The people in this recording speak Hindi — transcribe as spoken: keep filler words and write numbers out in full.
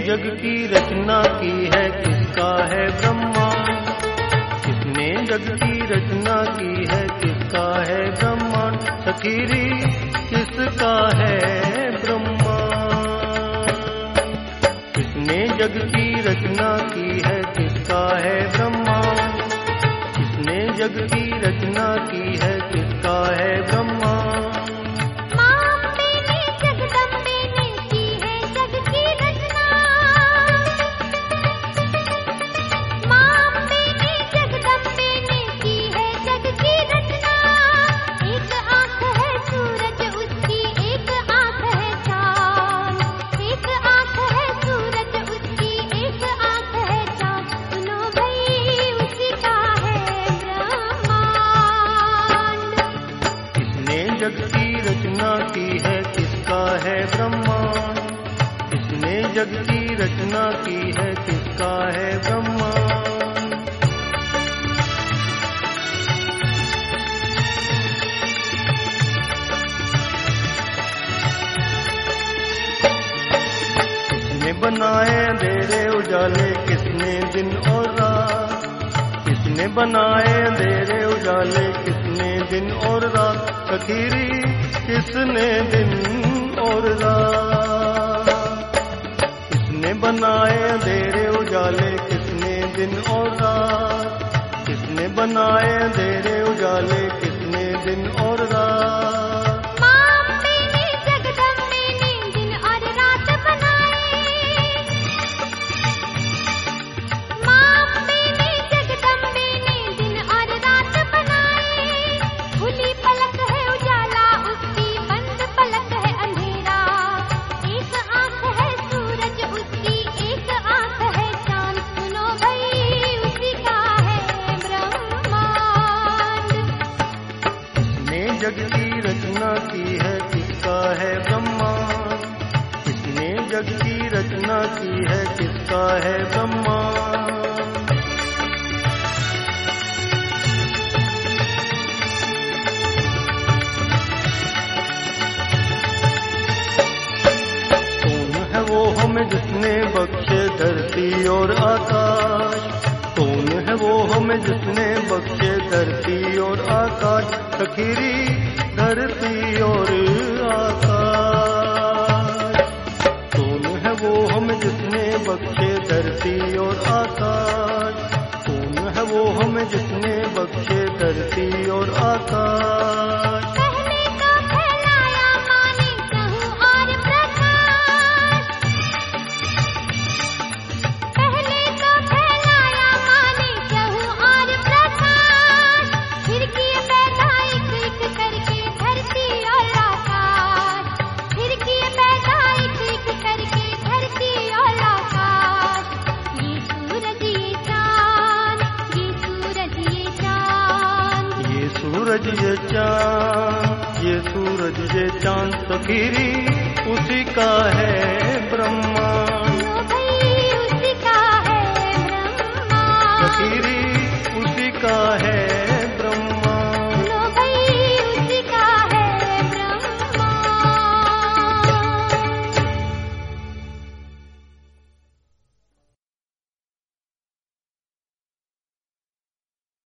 जग की रचना की है किसका है ब्रह्मांड, किसने जग की रचना की है किसका है ब्रह्मांड, सखीरी किसका है ब्रह्मांड। किसने जग की रचना की है किसका है ब्रह्मांड, किसने जग की रचना की है किसका है ब्रह्मांड। जग की रचना की है किसका है ब्रह्मांड, किसने जग की रचना की है किसका है ब्रह्मांड। किसने बनाए अंधेरे उजाले किसने दिन और रात, किसने बनाए अंधेरे उजाले किसने दिन और रात, सखीरी किसने दिन और रात। किसने बनाए अंधेरे उजाले किसने दिन और रात, किसने बनाए अंधेरे उजाले किसने दिन और रात। जग की रचना की है किसका है ब्रह्मांड, किसने जग की रचना की है किसका है ब्रह्मांड। कौन है वो हमें जिसने बख्शे धरती और आकाश, कौन है वो हमें जिसने बख्शे धरती और आकाश, सखीरी धरती और आकाश। कौन है वो हमें जिसने बख्शे धरती और आकाश, कौन है वो हमें जिसने बख्शे धरती और आकाश। सूरज ये चांद, ये सूरज ये चांद, सखीरी उसी का है ब्रह्मा।